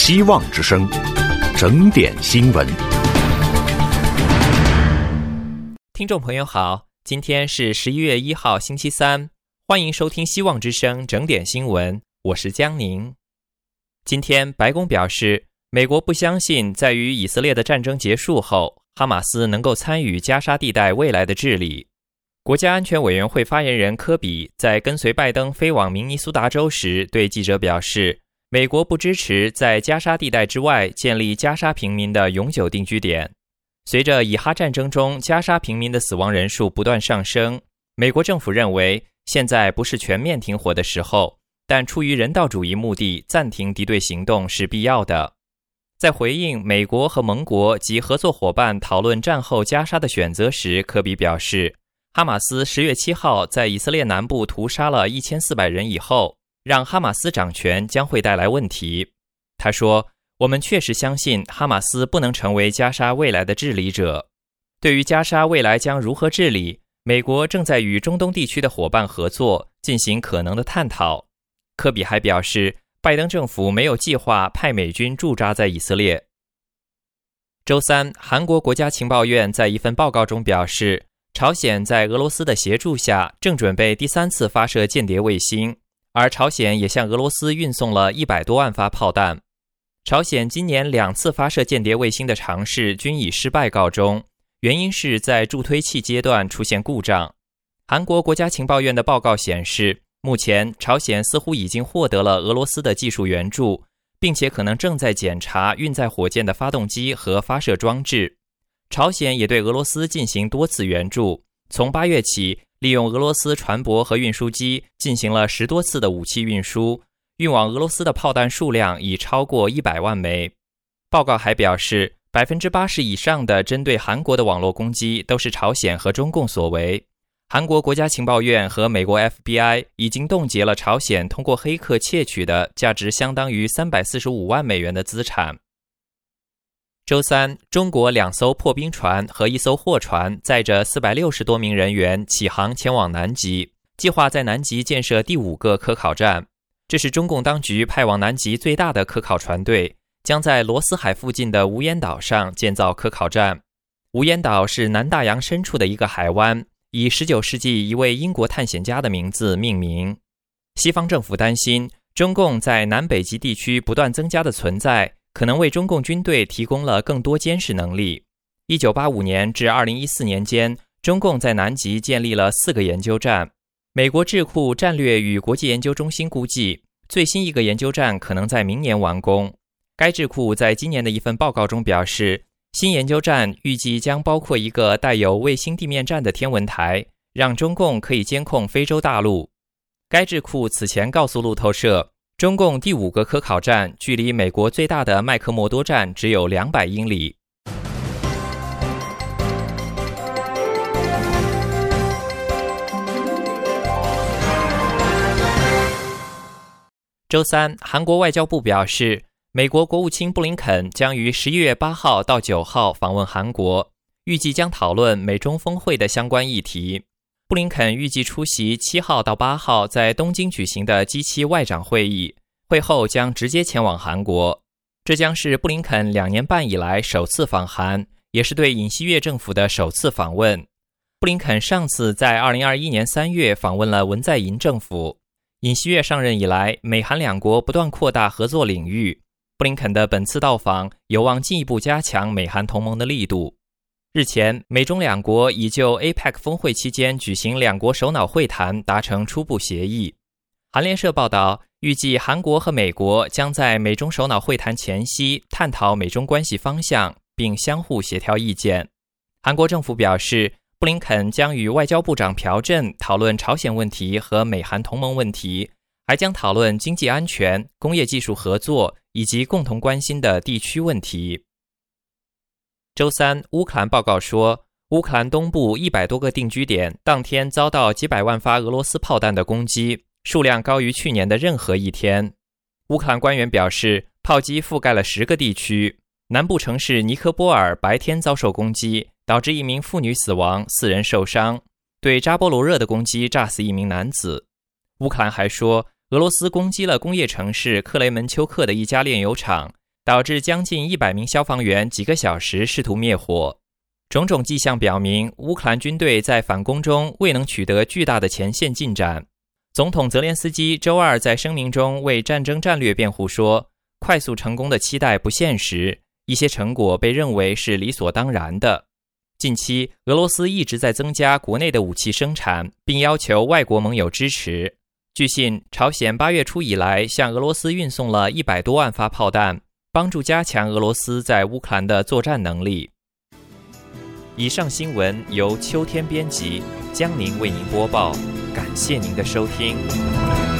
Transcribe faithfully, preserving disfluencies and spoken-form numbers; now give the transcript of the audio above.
希望之声，整点新闻。 听众朋友好，今天是十一月一号星期三，欢迎收听希望之声整点新闻，我是江宁。今天白宫表示，美国不相信在与以色列的战争结束后，哈马斯能够参与加沙地带未来的治理。国家安全委员会发言人科比在跟随拜登飞往明尼苏达州时对记者表示，美国不支持在加沙地带之外建立加沙平民的永久定居点。随着以哈战争中加沙平民的死亡人数不断上升，美国政府认为现在不是全面停火的时候，但出于人道主义目的暂停敌对行动是必要的。在回应美国和盟国及合作伙伴讨论战后加沙的选择时，科比表示，哈马斯十月七号在以色列南部屠杀了一千四百人以后，让哈马斯掌权将会带来问题。他说，我们确实相信哈马斯不能成为加沙未来的治理者。对于加沙未来将如何治理，美国正在与中东地区的伙伴合作，进行可能的探讨。科比还表示，拜登政府没有计划派美军驻扎在以色列。周三，韩国国家情报院在一份报告中表示，朝鲜在俄罗斯的协助下正准备第三次发射间谍卫星，而朝鲜也向俄罗斯运送了一百多万发炮弹。朝鲜今年两次发射间谍卫星的尝试均以失败告终，原因是在助推器阶段出现故障。韩国国家情报院的报告显示，目前朝鲜似乎已经获得了俄罗斯的技术援助，并且可能正在检查运载火箭的发动机和发射装置。朝鲜也对俄罗斯进行多次援助，从八月起，利用俄罗斯船舶和运输机进行了十多次的武器运输，运往俄罗斯的炮弹数量已超过一百万枚。报告还表示， 百分之八十 以上的针对韩国的网络攻击都是朝鲜和中共所为。韩国国家情报院和美国 F B I 已经冻结了朝鲜通过黑客窃取的价值相当于三百四十五万美元的资产。周三，中国两艘破冰船和一艘货船载着四百六十多名人员起航前往南极，计划在南极建设第五个科考站。这是中共当局派往南极最大的科考船队，将在罗斯海附近的无烟岛上建造科考站。无烟岛是南大洋深处的一个海湾，以十九世纪一位英国探险家的名字命名。西方政府担心，中共在南北极地区不断增加的存在，可能为中共军队提供了更多监视能力。一九八五年至二零一四年间，中共在南极建立了四个研究站。美国智库战略与国际研究中心估计，最新一个研究站可能在明年完工。该智库在今年的一份报告中表示，新研究站预计将包括一个带有卫星地面站的天文台，让中共可以监控非洲大陆。该智库此前告诉路透社，中共第五个科考站距离美国最大的麦克默多站只有两百英里。周三，韩国外交部表示，美国国务卿布林肯将于十一月八号到九号访问韩国，预计将讨论美中峰会的相关议题。布林肯预计出席七号到八号在东京举行的 G 七 外长会议，会后将直接前往韩国。这将是布林肯两年半以来首次访韩，也是对尹锡悦政府的首次访问。布林肯上次在二零二一年三月访问了文在寅政府。尹锡悦上任以来，美韩两国不断扩大合作领域。布林肯的本次到访有望进一步加强美韩同盟的力度。日前，美中两国已就 A P E C 峰会期间举行两国首脑会谈达成初步协议。韩联社报道，预计韩国和美国将在美中首脑会谈前夕探讨美中关系方向，并相互协调意见。韩国政府表示，布林肯将与外交部长朴振讨论朝鲜问题和美韩同盟问题，还将讨论经济安全、工业技术合作以及共同关心的地区问题。周三，乌克兰报告说，乌克兰东部一百多个定居点当天遭到几百万发俄罗斯炮弹的攻击，数量高于去年的任何一天。乌克兰官员表示，炮击覆盖了十个地区，南部城市尼科波尔白天遭受攻击，导致一名妇女死亡，四人受伤。对扎波罗热的攻击炸死一名男子。乌克兰还说，俄罗斯攻击了工业城市克雷门丘克的一家炼油厂， 导致将近一百名消防员几个小时试图灭火。种种迹象表明，乌克兰军队在反攻中未能取得巨大的前线进展。总统泽连斯基周二在声明中为战争战略辩护说，快速成功的期待不现实，一些成果被认为是理所当然的。近期，俄罗斯一直在增加国内的武器生产，并要求外国盟友支持。据信，朝鲜八月初以来向俄罗斯运送了一百多万发炮弹，帮助加强俄罗斯在乌克兰的作战能力。以上新闻由秋天编辑，江宁为您播报，感谢您的收听。